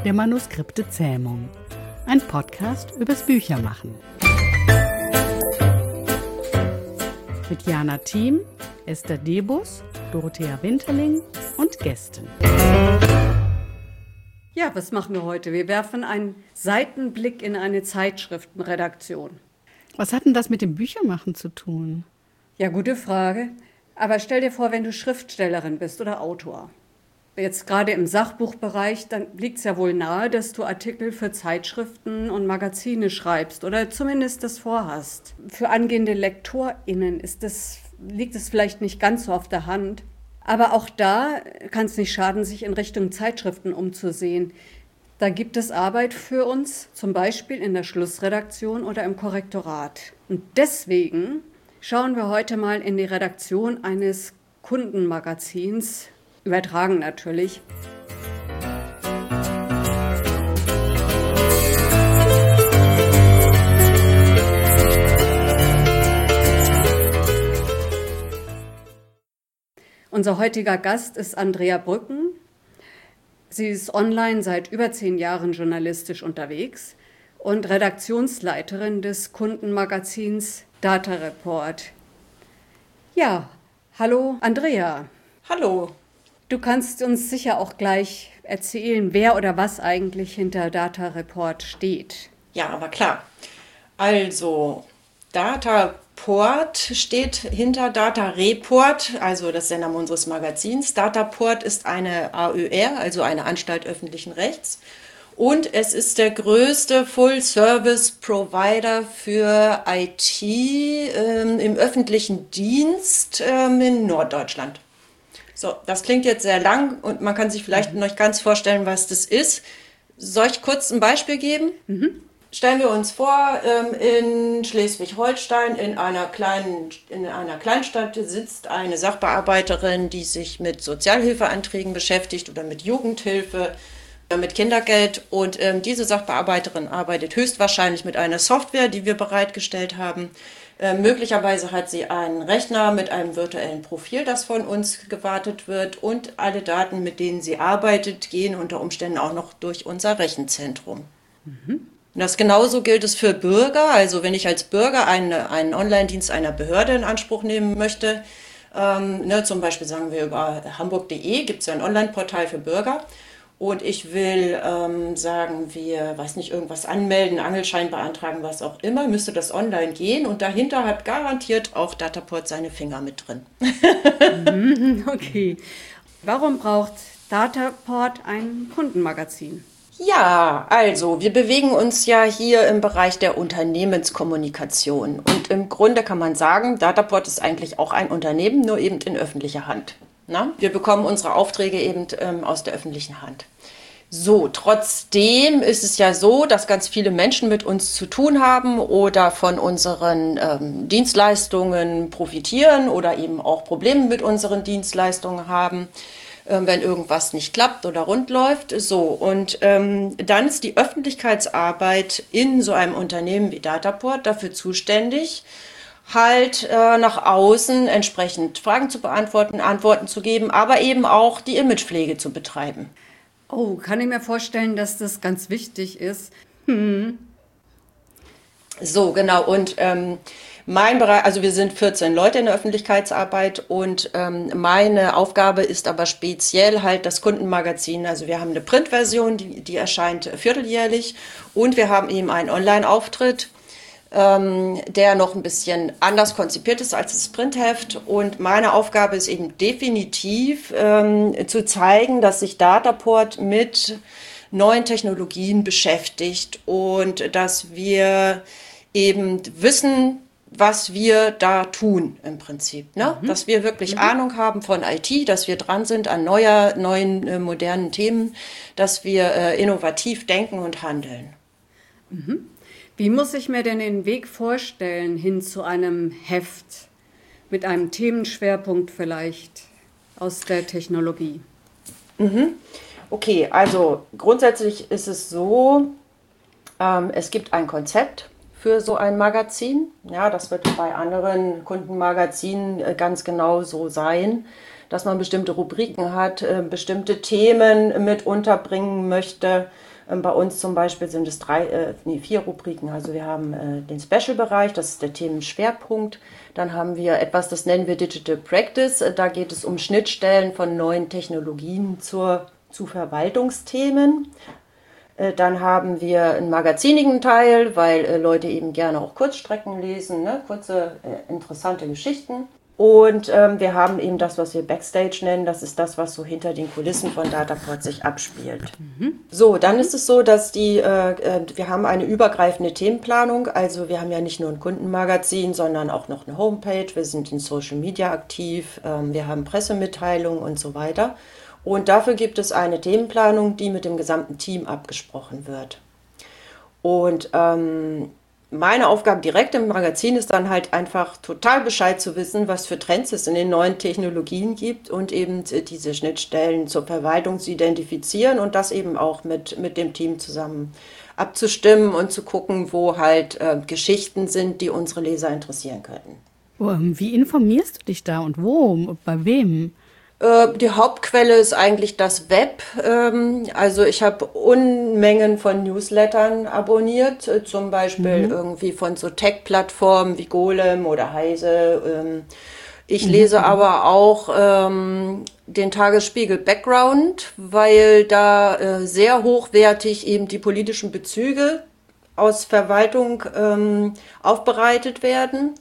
der Manuskripte-Zähmung. Ein Podcast übers Büchermachen. Mit Jana Thiem, Esther Debus, Dorothea Winterling und Gästen. Ja, was machen wir heute? Wir werfen einen Seitenblick in eine Zeitschriftenredaktion. Was hat denn das mit dem Büchermachen zu tun? Ja, gute Frage. Aber stell dir vor, wenn du Schriftstellerin bist oder Autor. Jetzt gerade im Sachbuchbereich, dann liegt es ja wohl nahe, dass du Artikel für Zeitschriften und Magazine schreibst oder zumindest das vorhast. Für angehende LektorInnen liegt es vielleicht nicht ganz so auf der Hand. Aber auch da kann es nicht schaden, sich in Richtung Zeitschriften umzusehen. Da gibt es Arbeit für uns, zum Beispiel in der Schlussredaktion oder im Korrektorat. Und deswegen schauen wir heute mal in die Redaktion eines Kundenmagazins, übertragen natürlich. Unser heutiger Gast ist Andrea Brücken. Sie ist online seit über 10 Jahren journalistisch unterwegs und Redaktionsleiterin des Kundenmagazins Data Report. Ja, hallo Andrea. Hallo. Du kannst uns sicher auch gleich erzählen, wer oder was eigentlich hinter Data Report steht. Ja, aber klar. Also, Data Report steht hinter Data Report, also das ist der Name unseres Magazins. Data Report ist eine AÖR, also eine Anstalt öffentlichen Rechts. Und es ist der größte Full-Service-Provider für IT im öffentlichen Dienst in Norddeutschland. So, das klingt jetzt sehr lang und man kann sich vielleicht noch nicht ganz vorstellen, was das ist. Soll ich kurz ein Beispiel geben? Stellen wir uns vor, in Schleswig-Holstein in einer Kleinstadt sitzt eine Sachbearbeiterin, die sich mit Sozialhilfeanträgen beschäftigt oder mit Jugendhilfe, mit Kindergeld. Und diese Sachbearbeiterin arbeitet höchstwahrscheinlich mit einer Software, die wir bereitgestellt haben. Möglicherweise hat sie einen Rechner mit einem virtuellen Profil, das von uns gewartet wird. Und alle Daten, mit denen sie arbeitet, gehen unter Umständen auch noch durch unser Rechenzentrum. Das genauso gilt es für Bürger. Also wenn ich als Bürger einen Online-Dienst einer Behörde in Anspruch nehmen möchte, zum Beispiel sagen wir über hamburg.de, gibt es ja ein Online-Portal für Bürger. Und ich will irgendwas anmelden, Angelschein beantragen, was auch immer, müsste das online gehen. Und dahinter hat garantiert auch Dataport seine Finger mit drin. Okay. Warum braucht Dataport ein Kundenmagazin? Ja, also wir bewegen uns ja hier im Bereich der Unternehmenskommunikation. Und im Grunde kann man sagen, Dataport ist eigentlich auch ein Unternehmen, nur eben in öffentlicher Hand. Na? Wir bekommen unsere Aufträge eben aus der öffentlichen Hand. So, trotzdem ist es ja so, dass ganz viele Menschen mit uns zu tun haben oder von unseren Dienstleistungen profitieren oder eben auch Probleme mit unseren Dienstleistungen haben, wenn irgendwas nicht klappt oder rund läuft. So, und dann ist die Öffentlichkeitsarbeit in so einem Unternehmen wie Dataport dafür zuständig, nach außen entsprechend Fragen zu beantworten, Antworten zu geben, aber eben auch die Imagepflege zu betreiben. Oh, kann ich mir vorstellen, dass das ganz wichtig ist. So, genau. Und mein Bereich, also wir sind 14 Leute in der Öffentlichkeitsarbeit und meine Aufgabe ist aber speziell das Kundenmagazin. Also wir haben eine Printversion, die erscheint vierteljährlich und wir haben eben einen Online-Auftritt, der noch ein bisschen anders konzipiert ist als das Printheft. Und meine Aufgabe ist eben definitiv zu zeigen, dass sich Dataport mit neuen Technologien beschäftigt und dass wir eben wissen, was wir da tun im Prinzip. Ne? Dass wir wirklich Ahnung haben von IT, dass wir dran sind an neuen modernen Themen, dass wir innovativ denken und handeln. Wie muss ich mir denn den Weg vorstellen hin zu einem Heft mit einem Themenschwerpunkt vielleicht aus der Technologie? Okay, also grundsätzlich ist es so, es gibt ein Konzept für so ein Magazin. Ja, das wird bei anderen Kundenmagazinen ganz genau so sein, dass man bestimmte Rubriken hat, bestimmte Themen mit unterbringen möchte. Bei uns zum Beispiel sind es 4 Rubriken. Also wir haben den Special-Bereich, das ist der Themenschwerpunkt. Dann haben wir etwas, das nennen wir Digital Practice. Da geht es um Schnittstellen von neuen Technologien zu Verwaltungsthemen. Dann haben wir einen magazinigen Teil, weil Leute eben gerne auch Kurzstrecken lesen, ne? Kurze, interessante Geschichten. Und wir haben eben das, was wir Backstage nennen, das ist das, was so hinter den Kulissen von Dataport sich abspielt. So, dann ist es so, dass wir haben eine übergreifende Themenplanung, also wir haben ja nicht nur ein Kundenmagazin, sondern auch noch eine Homepage, wir sind in Social Media aktiv, wir haben Pressemitteilungen und so weiter. Und dafür gibt es eine Themenplanung, die mit dem gesamten Team abgesprochen wird. Und meine Aufgabe direkt im Magazin ist dann halt einfach total Bescheid zu wissen, was für Trends es in den neuen Technologien gibt und eben diese Schnittstellen zur Verwaltung zu identifizieren und das eben auch mit dem Team zusammen abzustimmen und zu gucken, wo halt Geschichten sind, die unsere Leser interessieren könnten. Wie informierst du dich da und wo? Bei wem? Die Hauptquelle ist eigentlich das Web. Also ich habe Unmengen von Newslettern abonniert, zum Beispiel irgendwie von so Tech-Plattformen wie Golem oder Heise. Ich lese aber auch den Tagesspiegel Background, weil da sehr hochwertig eben die politischen Bezüge aus Verwaltung aufbereitet werden.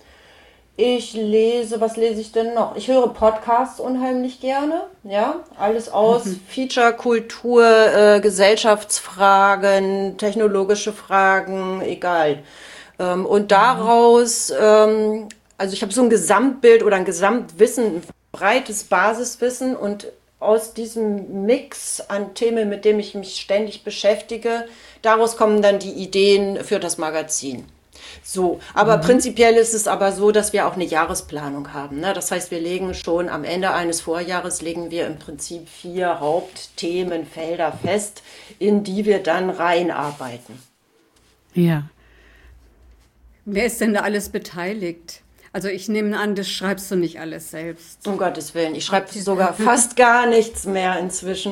Was lese ich denn noch? Ich höre Podcasts unheimlich gerne, ja, alles aus Feature-Kultur, Gesellschaftsfragen, technologische Fragen, egal. Und daraus, also ich habe so ein Gesamtbild oder ein Gesamtwissen, ein breites Basiswissen und aus diesem Mix an Themen, mit dem ich mich ständig beschäftige, daraus kommen dann die Ideen für das Magazin. So, aber prinzipiell ist es aber so, dass wir auch eine Jahresplanung haben. Ne? Das heißt, wir legen schon am Ende eines Vorjahres legen wir im Prinzip 4 Hauptthemenfelder fest, in die wir dann reinarbeiten. Ja. Wer ist denn da alles beteiligt? Also ich nehme an, das schreibst du nicht alles selbst. Um Gottes Willen, ich schreibe sogar fast gar nichts mehr inzwischen.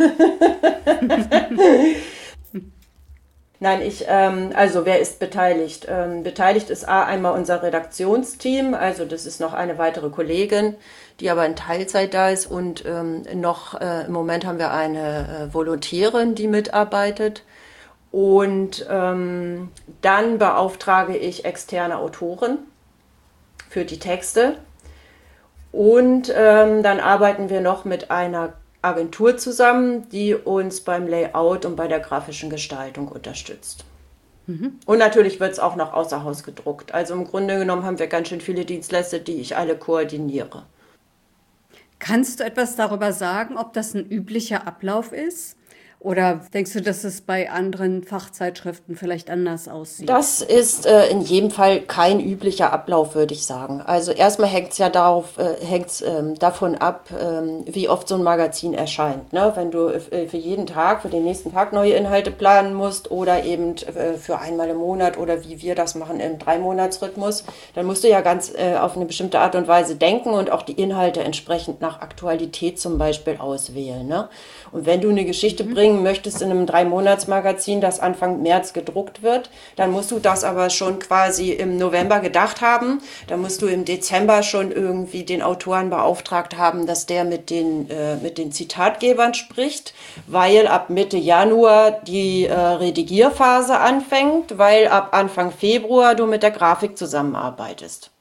Nein, also wer ist beteiligt? Beteiligt ist einmal unser Redaktionsteam, also das ist noch eine weitere Kollegin, die aber in Teilzeit da ist und im Moment haben wir eine Volontärin, die mitarbeitet und dann beauftrage ich externe Autoren für die Texte und dann arbeiten wir noch mit einer Agentur zusammen, die uns beim Layout und bei der grafischen Gestaltung unterstützt. Und natürlich wird es auch noch außer Haus gedruckt. Also im Grunde genommen haben wir ganz schön viele Dienstleister, die ich alle koordiniere. Kannst du etwas darüber sagen, ob das ein üblicher Ablauf ist? Oder denkst du, dass es bei anderen Fachzeitschriften vielleicht anders aussieht? Das ist in jedem Fall kein üblicher Ablauf, würde ich sagen. Also erstmal hängt es ja davon ab, wie oft so ein Magazin erscheint. Ne? Wenn du für jeden Tag, für den nächsten Tag neue Inhalte planen musst oder eben für einmal im Monat oder wie wir das machen im 3-Monats-Rhythmus, dann musst du ja ganz auf eine bestimmte Art und Weise denken und auch die Inhalte entsprechend nach Aktualität zum Beispiel auswählen. Ne? Und wenn du eine Geschichte bringst, möchtest in einem 3-Monats-Magazin, das Anfang März gedruckt wird, dann musst du das aber schon quasi im November gedacht haben. Dann musst du im Dezember schon irgendwie den Autoren beauftragt haben, dass der mit den Zitatgebern spricht, weil ab Mitte Januar die Redigierphase anfängt, weil ab Anfang Februar du mit der Grafik zusammenarbeitest.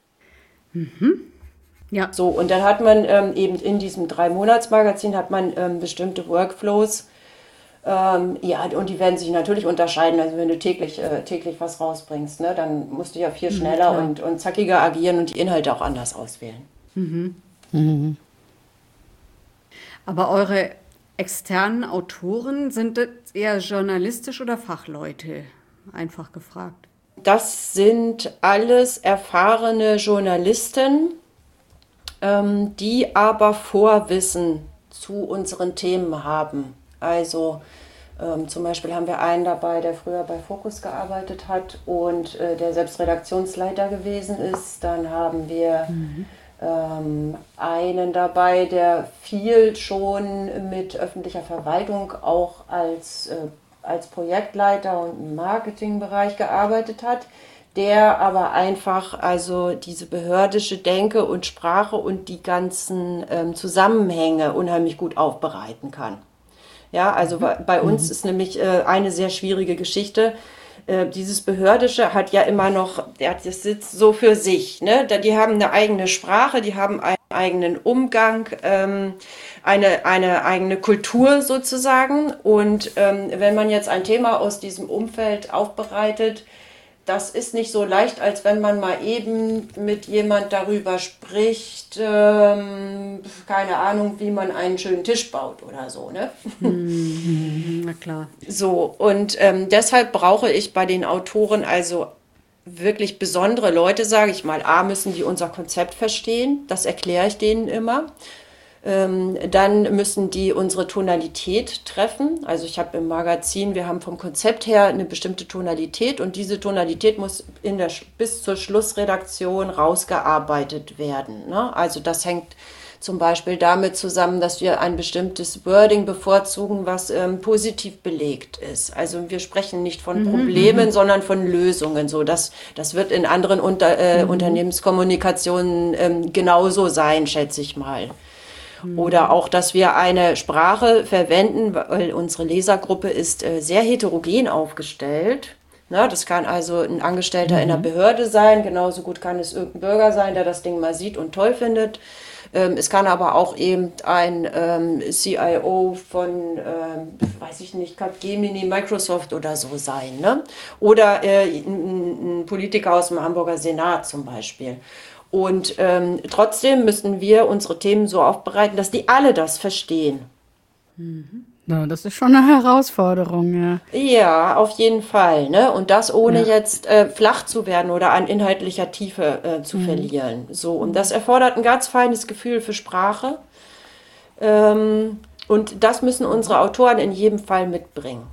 Ja. So, und dann hat man eben in diesem 3-Monats-Magazin hat man bestimmte Workflows. Ja, und die werden sich natürlich unterscheiden. Also wenn du täglich was rausbringst, ne, dann musst du ja viel schneller und zackiger agieren und die Inhalte auch anders auswählen. Aber eure externen Autoren, sind das eher journalistisch oder Fachleute? Einfach gefragt. Das sind alles erfahrene Journalisten, die aber Vorwissen zu unseren Themen haben. Also zum Beispiel haben wir einen dabei, der früher bei Focus gearbeitet hat und der selbst Redaktionsleiter gewesen ist. Dann haben wir einen dabei, der viel schon mit öffentlicher Verwaltung auch als als Projektleiter und im Marketingbereich gearbeitet hat, der aber einfach also diese behördische Denke und Sprache und die ganzen Zusammenhänge unheimlich gut aufbereiten kann. Ja, also bei uns ist nämlich eine sehr schwierige Geschichte. Dieses Behördische hat ja immer noch, das sitzt so für sich, ne? Die haben eine eigene Sprache, die haben einen eigenen Umgang, eine eigene Kultur sozusagen. Und wenn man jetzt ein Thema aus diesem Umfeld aufbereitet, das ist nicht so leicht, als wenn man mal eben mit jemand darüber spricht, keine Ahnung, wie man einen schönen Tisch baut oder so, ne? Na klar. So, und deshalb brauche ich bei den Autoren also wirklich besondere Leute, sage ich mal. A, müssen die unser Konzept verstehen, das erkläre ich denen immer. Dann müssen die unsere Tonalität treffen. Also ich habe im Magazin, wir haben vom Konzept her eine bestimmte Tonalität und diese Tonalität muss bis zur Schlussredaktion rausgearbeitet werden, ne? Also das hängt zum Beispiel damit zusammen, dass wir ein bestimmtes Wording bevorzugen, was positiv belegt ist. Also wir sprechen nicht von Problemen, sondern von Lösungen. So, das wird in anderen Unternehmenskommunikationen genauso sein, schätze ich mal. Oder auch, dass wir eine Sprache verwenden, weil unsere Lesergruppe ist sehr heterogen aufgestellt. Na, das kann also ein Angestellter in der Behörde sein, genauso gut kann es irgendein Bürger sein, der das Ding mal sieht und toll findet. Es kann aber auch eben ein CIO von, weiß ich nicht, Capgemini, Microsoft oder so sein, ne? Oder ein Politiker aus dem Hamburger Senat zum Beispiel. Und trotzdem müssen wir unsere Themen so aufbereiten, dass die alle das verstehen. Ja, das ist schon eine Herausforderung, ja. Ja, auf jeden Fall, ne? Und das ohne jetzt flach zu werden oder an inhaltlicher Tiefe zu verlieren. So, und das erfordert ein ganz feines Gefühl für Sprache. Und das müssen unsere Autoren in jedem Fall mitbringen.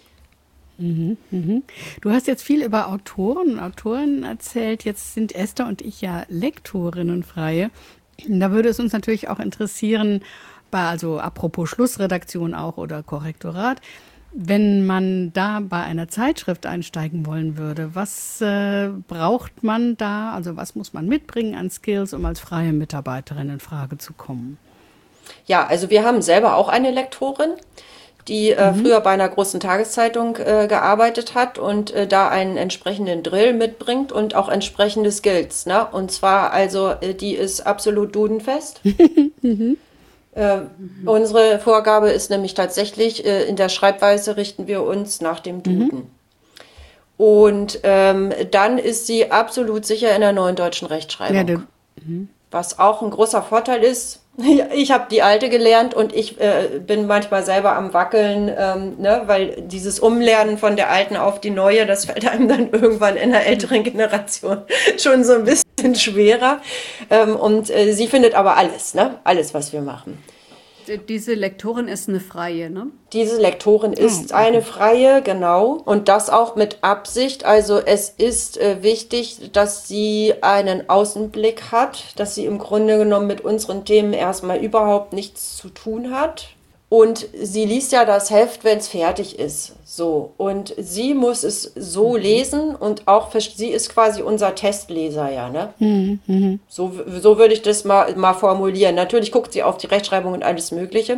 Du hast jetzt viel über Autoren und Autorinnen erzählt. Jetzt sind Esther und ich ja Lektorinnen freie. Da würde es uns natürlich auch interessieren, also apropos Schlussredaktion auch oder Korrektorat, wenn man da bei einer Zeitschrift einsteigen wollen würde, was braucht man da, also was muss man mitbringen an Skills, um als freie Mitarbeiterin in Frage zu kommen? Ja, also wir haben selber auch eine Lektorin, die früher bei einer großen Tageszeitung gearbeitet hat und da einen entsprechenden Drill mitbringt und auch entsprechende Skills, ne? Und zwar also, die ist absolut dudenfest. Unsere Vorgabe ist nämlich tatsächlich, in der Schreibweise richten wir uns nach dem Duden. Und dann ist sie absolut sicher in der neuen deutschen Rechtschreibung. Ja, was auch ein großer Vorteil ist. Ich habe die alte gelernt und ich bin manchmal selber am Wackeln, ne, weil dieses Umlernen von der alten auf die neue, das fällt einem dann irgendwann in der älteren Generation schon so ein bisschen schwerer. Und sie findet aber alles, ne? Alles, was wir machen. Diese Lektorin ist eine Freie, ne? Diese Lektorin ist eine Freie, genau. Und das auch mit Absicht. Also es ist wichtig, dass sie einen Außenblick hat, dass sie im Grunde genommen mit unseren Themen erstmal überhaupt nichts zu tun hat. Und sie liest ja das Heft, wenn es fertig ist. So. Und sie muss es so lesen und auch, sie ist quasi unser Testleser, ja, ne? So würde ich das mal formulieren. Natürlich guckt sie auf die Rechtschreibung und alles Mögliche.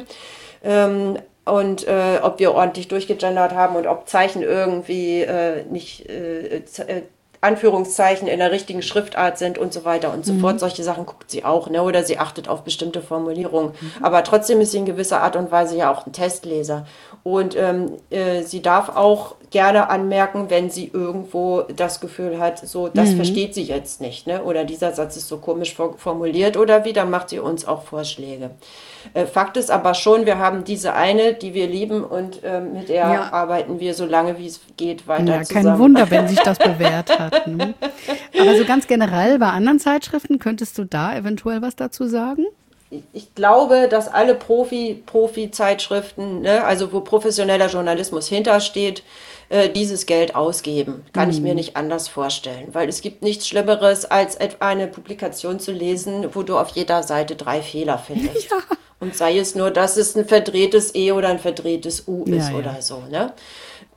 Und ob wir ordentlich durchgegendert haben und ob Zeichen irgendwie nicht Anführungszeichen in der richtigen Schriftart sind und so weiter und so fort. Solche Sachen guckt sie auch, ne? Oder sie achtet auf bestimmte Formulierungen. Aber trotzdem ist sie in gewisser Art und Weise ja auch ein Testleser. Und sie darf auch gerne anmerken, wenn sie irgendwo das Gefühl hat, so, das versteht sie jetzt nicht, ne? Oder dieser Satz ist so komisch formuliert oder wie, dann macht sie uns auch Vorschläge. Fakt ist aber schon, wir haben diese eine, die wir lieben und mit der arbeiten wir so lange, wie es geht, weiter zusammen. Kein Wunder, wenn sich das bewährt hat. Ne? Aber so ganz generell bei anderen Zeitschriften, könntest du da eventuell was dazu sagen? Ich glaube, dass alle Profi-Zeitschriften, ne, also wo professioneller Journalismus hintersteht, dieses Geld ausgeben. Kann ich mir nicht anders vorstellen. Weil es gibt nichts Schlimmeres, als eine Publikation zu lesen, wo du auf jeder Seite 3 Fehler findest. Ja. Und sei es nur, dass es ein verdrehtes E oder ein verdrehtes U ist oder so. Ne?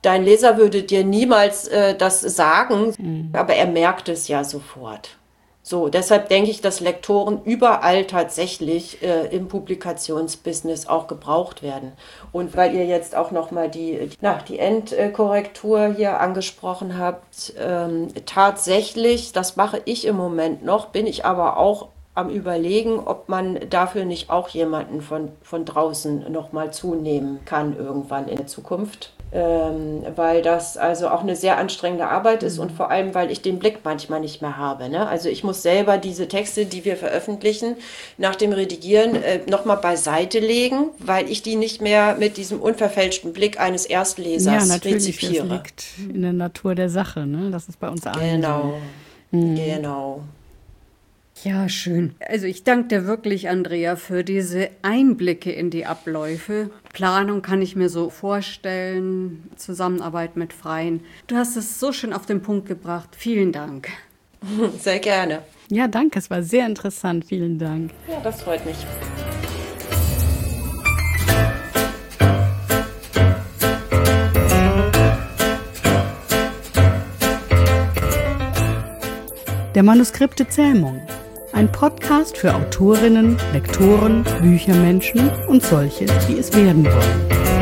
Dein Leser würde dir niemals das sagen, aber er merkt es ja sofort. So, deshalb denke ich, dass Lektoren überall tatsächlich im Publikationsbusiness auch gebraucht werden. Und weil ihr jetzt auch nochmal die Endkorrektur hier angesprochen habt, tatsächlich, das mache ich im Moment noch, bin ich aber auch am Überlegen, ob man dafür nicht auch jemanden von draußen nochmal zunehmen kann irgendwann in der Zukunft. Weil das also auch eine sehr anstrengende Arbeit ist und vor allem, weil ich den Blick manchmal nicht mehr habe. Ne? Also ich muss selber diese Texte, die wir veröffentlichen, nach dem Redigieren nochmal beiseite legen, weil ich die nicht mehr mit diesem unverfälschten Blick eines Erstlesers rezipiere. Das liegt in der Natur der Sache, ne? Das ist bei uns allen so. Genau. Ja, schön. Also ich danke dir wirklich, Andrea, für diese Einblicke in die Abläufe. Planung kann ich mir so vorstellen, Zusammenarbeit mit Freien. Du hast es so schön auf den Punkt gebracht. Vielen Dank. Sehr gerne. Ja, danke, es war sehr interessant. Vielen Dank. Ja, das freut mich. Der Manuskripte Zähmung. Ein Podcast für Autorinnen, Lektoren, Büchermenschen und solche, die es werden wollen.